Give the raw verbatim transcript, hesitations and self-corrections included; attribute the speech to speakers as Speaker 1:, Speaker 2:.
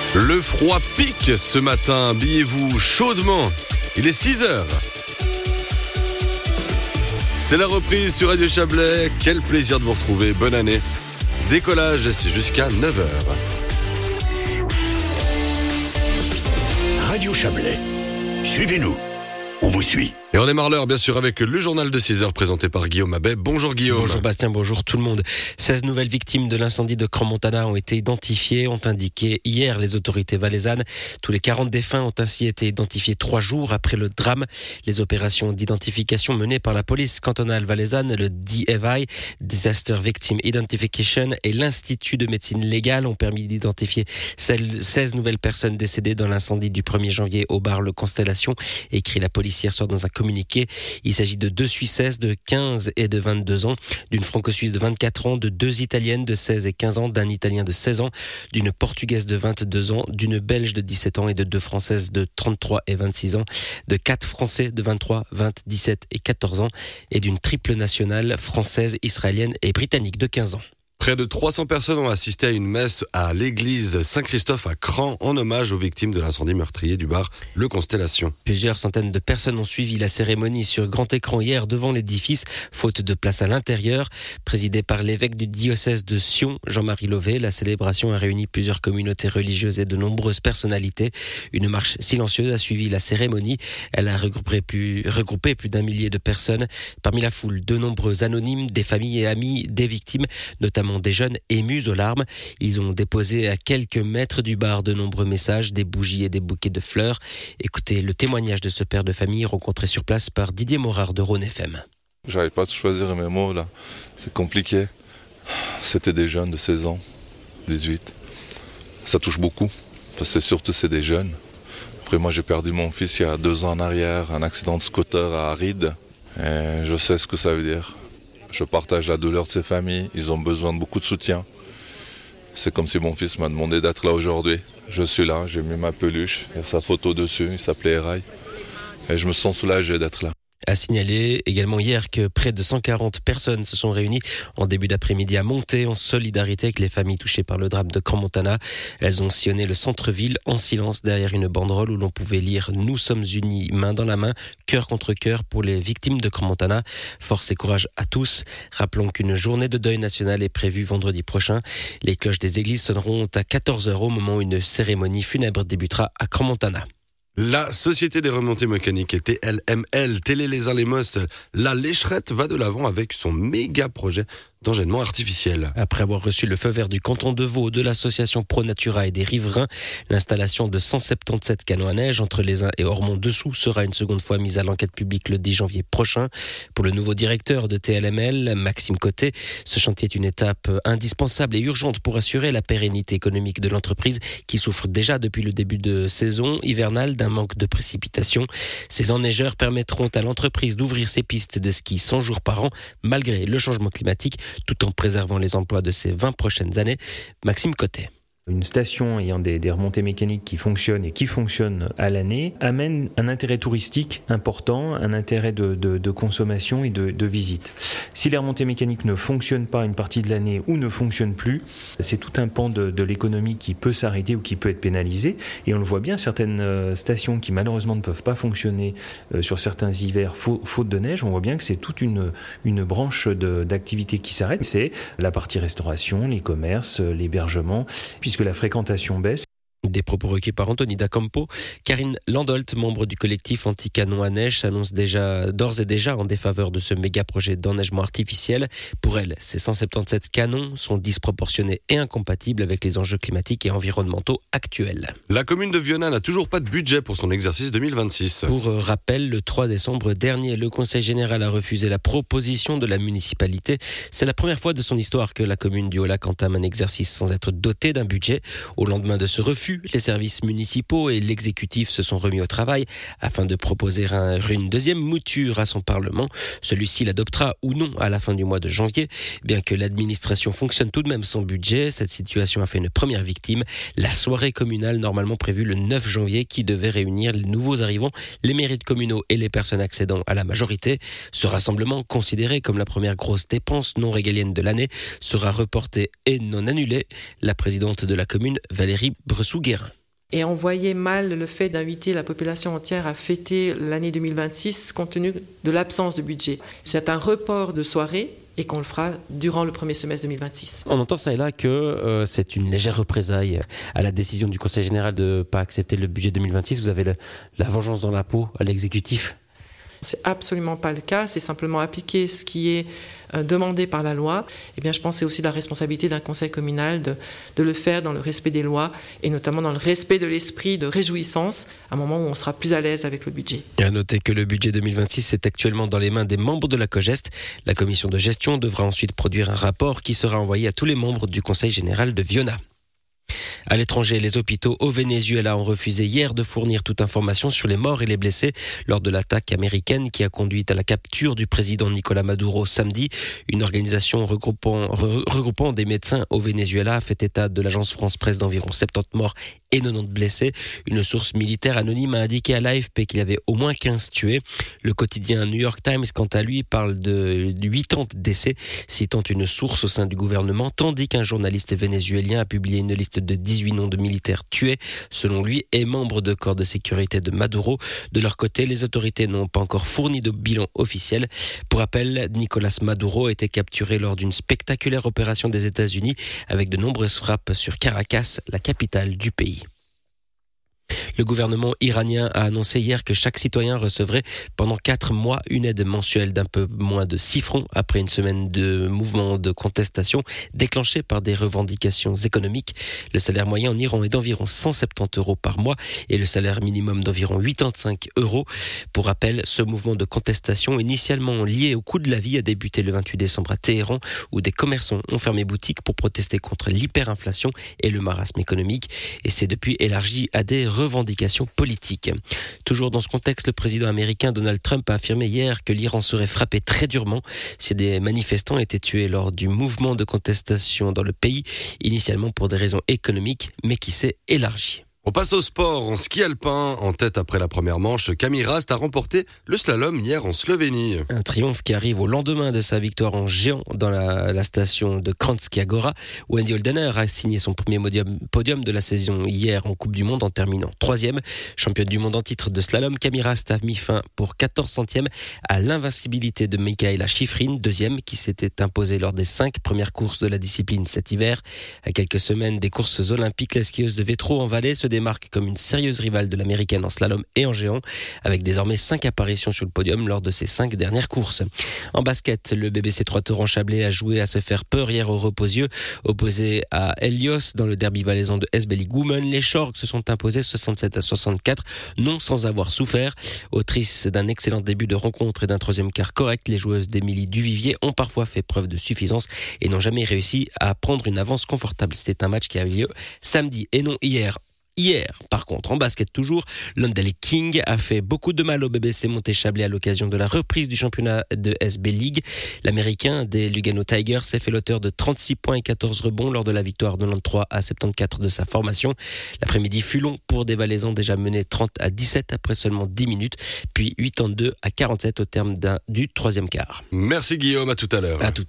Speaker 1: Le froid pique ce matin, habillez-vous chaudement. Il est six heures. C'est la reprise sur Radio Chablais. Quel plaisir de vous retrouver. Bonne année. Décollage, c'est jusqu'à neuf heures.
Speaker 2: Radio Chablais. Suivez-nous. On vous suit.
Speaker 1: Et on démarre l'heure, bien sûr, avec le journal de six heures présenté par Guillaume Abbé. Bonjour Guillaume.
Speaker 3: Bonjour Bastien, bonjour tout le monde. seize nouvelles victimes de l'incendie de Crans-Montana ont été identifiées, ont indiqué hier les autorités valaisannes. Tous les quarante défunts ont ainsi été identifiés trois jours après le drame. Les opérations d'identification menées par la police cantonale valaisanne, le D F I, Disaster Victim Identification, et l'Institut de médecine légale ont permis d'identifier seize nouvelles personnes décédées dans l'incendie du premier janvier au bar Le Constellation, écrit la police hier soir dans un communiqué. Il s'agit de deux Suissesses de quinze et de vingt-deux ans, d'une Franco-Suisse de vingt-quatre ans, de deux Italiennes de seize et quinze ans, d'un Italien de seize ans, d'une Portugaise de vingt-deux ans, d'une Belge de dix-sept ans et de deux Françaises de trente-trois et vingt-six ans, de quatre Français de vingt-trois, vingt, dix-sept et quatorze ans et d'une triple nationale française, israélienne et britannique de quinze ans.
Speaker 1: Près de trois cents personnes ont assisté à une messe à l'église Saint-Christophe à Crans en hommage aux victimes de l'incendie meurtrier du bar Le Constellation.
Speaker 3: Plusieurs centaines de personnes ont suivi la cérémonie sur grand écran hier devant l'édifice, faute de place à l'intérieur. Présidée par l'évêque du diocèse de Sion, Jean-Marie Lové, la célébration a réuni plusieurs communautés religieuses et de nombreuses personnalités. Une marche silencieuse a suivi la cérémonie. Elle a regroupé plus, regroupé plus d'un millier de personnes. Parmi la foule, de nombreux anonymes, des familles et amis des victimes, notamment des jeunes émus aux larmes. Ils ont déposé à quelques mètres du bar de nombreux messages, des bougies et des bouquets de fleurs. Écoutez le témoignage de ce père de famille rencontré sur place par Didier Morard de Rhône F M.
Speaker 4: J'arrive pas à choisir mes mots là, c'est compliqué. C'était des jeunes de seize ans, dix-huit. Ça touche beaucoup, parce que surtout c'est des jeunes. Après moi j'ai perdu mon fils il y a deux ans en arrière, un accident de scooter à Aride. Et je sais ce que ça veut dire. Je partage la douleur de ces familles, ils ont besoin de beaucoup de soutien. C'est comme si mon fils m'a demandé d'être là aujourd'hui. Je suis là, j'ai mis ma peluche, il y a sa photo dessus, il s'appelait Eraï. Et je me sens soulagé d'être là.
Speaker 3: A signaler également hier que près de cent quarante personnes se sont réunies en début d'après-midi à Monté en solidarité avec les familles touchées par le drame de Crans-Montana. Elles ont sillonné le centre-ville en silence derrière une banderole où l'on pouvait lire « Nous sommes unis, main dans la main, cœur contre cœur pour les victimes de Crans-Montana. Force et courage à tous ». Rappelons qu'une journée de deuil national est prévue vendredi prochain. Les cloches des églises sonneront à quatorze heures au moment où une cérémonie funèbre débutera à Crans-Montana.
Speaker 1: La Société des remontées mécaniques et T L M L, Télé-les-Uns-les-Mosses, la Lécherette va de l'avant avec son méga projet d'engendrement artificiel.
Speaker 3: Après avoir reçu le feu vert du canton de Vaud, de l'association Pro Natura et des riverains, l'installation de cent soixante-dix-sept canons à neige entre les Uns et Ormont-Dessous sera une seconde fois mise à l'enquête publique le dix janvier prochain. Pour le nouveau directeur de T L M L, Maxime Côté, ce chantier est une étape indispensable et urgente pour assurer la pérennité économique de l'entreprise qui souffre déjà depuis le début de saison hivernale d'un manque de précipitations. Ces enneigeurs permettront à l'entreprise d'ouvrir ses pistes de ski cent jours par an malgré le changement climatique, tout en préservant les emplois de ces vingt prochaines années. Maxime Côté.
Speaker 5: Une station ayant des, des remontées mécaniques qui fonctionnent et qui fonctionnent à l'année amène un intérêt touristique important, un intérêt de, de, de consommation et de, de visite. Si les remontées mécaniques ne fonctionnent pas une partie de l'année ou ne fonctionnent plus, c'est tout un pan de, de l'économie qui peut s'arrêter ou qui peut être pénalisé. Et on le voit bien, certaines stations qui malheureusement ne peuvent pas fonctionner sur certains hivers faute de neige, on voit bien que c'est toute une, une branche de, d'activité qui s'arrête. C'est la partie restauration, les commerces, l'hébergement, puisque que la fréquentation baisse.
Speaker 3: Des propos recueillis par Anthony Dacampo. Karine Landolt, membre du collectif anti-canon à neige, s'annonce déjà, d'ores et déjà en défaveur de ce méga projet d'enneigement artificiel. Pour elle, ces cent soixante-dix-sept canons sont disproportionnés et incompatibles avec les enjeux climatiques et environnementaux actuels.
Speaker 1: La commune de Viona n'a toujours pas de budget pour son exercice deux mille vingt-six.
Speaker 3: Pour rappel, le trois décembre dernier, le Conseil général a refusé la proposition de la municipalité. C'est la première fois de son histoire que la commune du Haut-Lac entame un exercice sans être dotée d'un budget. Au lendemain de ce refus, les services municipaux et l'exécutif se sont remis au travail afin de proposer un, une deuxième mouture à son Parlement. Celui-ci l'adoptera ou non à la fin du mois de janvier. Bien que l'administration fonctionne tout de même sans budget, cette situation a fait une première victime. La soirée communale normalement prévue le neuf janvier qui devait réunir les nouveaux arrivants, les mérites communaux et les personnes accédant à la majorité. Ce rassemblement, considéré comme la première grosse dépense non régalienne de l'année, sera reporté et non annulé. La présidente de la commune, Valérie Bressou-Guérin.
Speaker 6: Et on voyait mal le fait d'inviter la population entière à fêter l'année deux mille vingt-six compte tenu de l'absence de budget. C'est un report de soirée et qu'on le fera durant le premier semestre deux mille vingt-six.
Speaker 3: On entend ça et là que euh, c'est une légère représaille à la décision du Conseil général de ne pas accepter le budget deux mille vingt-six. Vous avez le, la vengeance dans la peau à l'exécutif.
Speaker 6: C'est absolument pas le cas, c'est simplement appliquer ce qui est euh, demandé par la loi. Eh bien, je pense que c'est aussi la responsabilité d'un conseil communal de, de le faire dans le respect des lois et notamment dans le respect de l'esprit de réjouissance à un moment où on sera plus à l'aise avec le budget.
Speaker 3: Et à noter que le budget deux mille vingt-six est actuellement dans les mains des membres de la COGEST. La commission de gestion devra ensuite produire un rapport qui sera envoyé à tous les membres du Conseil général de Viona. À l'étranger, les hôpitaux au Venezuela ont refusé hier de fournir toute information sur les morts et les blessés lors de l'attaque américaine qui a conduit à la capture du président Nicolás Maduro samedi. Une organisation regroupant, re, regroupant des médecins au Venezuela a fait état de l'agence France-Presse d'environ soixante-dix morts et quatre-vingt-dix blessés. Une source militaire anonyme a indiqué à l'A F P qu'il y avait au moins quinze tués. Le quotidien New York Times, quant à lui, parle de quatre-vingts décès, citant une source au sein du gouvernement, tandis qu'un journaliste vénézuélien a publié une liste de dix-huit noms de militaires tués, selon lui, et membres de corps de sécurité de Maduro. De leur côté, les autorités n'ont pas encore fourni de bilan officiel. Pour rappel, Nicolás Maduro a été capturé lors d'une spectaculaire opération des États-Unis avec de nombreuses frappes sur Caracas, la capitale du pays. Le gouvernement iranien a annoncé hier que chaque citoyen recevrait pendant quatre mois une aide mensuelle d'un peu moins de six francs après une semaine de mouvements de contestation déclenchés par des revendications économiques. Le salaire moyen en Iran est d'environ cent soixante-dix euros par mois et le salaire minimum d'environ quatre-vingt-quinze euros. Pour rappel, ce mouvement de contestation initialement lié au coût de la vie a débuté le vingt-huit décembre à Téhéran où des commerçants ont fermé boutique pour protester contre l'hyperinflation et le marasme économique et c'est depuis élargi à des revendications politiques. Toujours dans ce contexte, le président américain Donald Trump a affirmé hier que l'Iran serait frappé très durement si des manifestants étaient tués lors du mouvement de contestation dans le pays, initialement pour des raisons économiques, mais qui s'est élargi.
Speaker 1: On passe au sport, en ski alpin. En tête après la première manche, Camille Rast a remporté le slalom hier en Slovénie.
Speaker 3: Un triomphe qui arrive au lendemain de sa victoire en géant dans la, la station de Kranjska Gora. Wendy Holdener a signé son premier podium, podium de la saison hier en Coupe du Monde en terminant troisième. Championne du monde en titre de slalom, Camille Rast a mis fin pour quatorze centièmes à l'invincibilité de Mikaela Shiffrin, deuxième qui s'était imposée lors des cinq premières courses de la discipline cet hiver. À quelques semaines des courses olympiques, la skieuse de Vétro en Valais se démarque comme une sérieuse rivale de l'américaine en slalom et en géant, avec désormais cinq apparitions sur le podium lors de ses cinq dernières courses. En basket, le B B C Trois-Torrents-Chablais a joué à se faire peur hier au Reposieux, opposé à Helios dans le derby valaisan de S B League Women. Les Shorts se sont imposés soixante-sept à soixante-quatre, non sans avoir souffert. Autrices d'un excellent début de rencontre et d'un troisième quart correct, les joueuses d'Émilie Duvivier ont parfois fait preuve de suffisance et n'ont jamais réussi à prendre une avance confortable. C'était un match qui a eu lieu samedi et non hier. Hier, par contre, en basket toujours, Londale King a fait beaucoup de mal au B B C Monté-Chablais à l'occasion de la reprise du championnat de S B League. L'Américain des Lugano Tigers s'est fait l'auteur de trente-six points et quatorze rebonds lors de la victoire de quatre-vingt-treize à soixante-quatorze de sa formation. L'après-midi fut long pour des Valaisans déjà menés trente à dix-sept après seulement dix minutes, puis quatre-vingt-deux à quarante-sept au terme d'un, du troisième quart.
Speaker 1: Merci Guillaume, à tout à l'heure.
Speaker 3: À tout